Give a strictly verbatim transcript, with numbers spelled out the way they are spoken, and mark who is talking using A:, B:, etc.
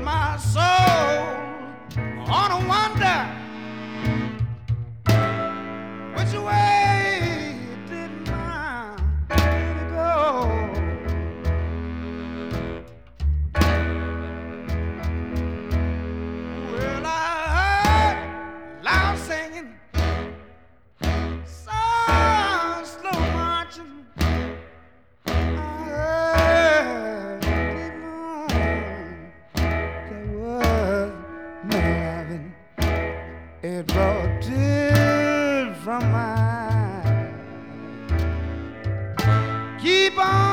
A: my soul on a wonder which way did my baby go. Well, I heard loud singing, so slow marching. I heard it moan. There was no loving. It brought tears from my eyes. Keep on.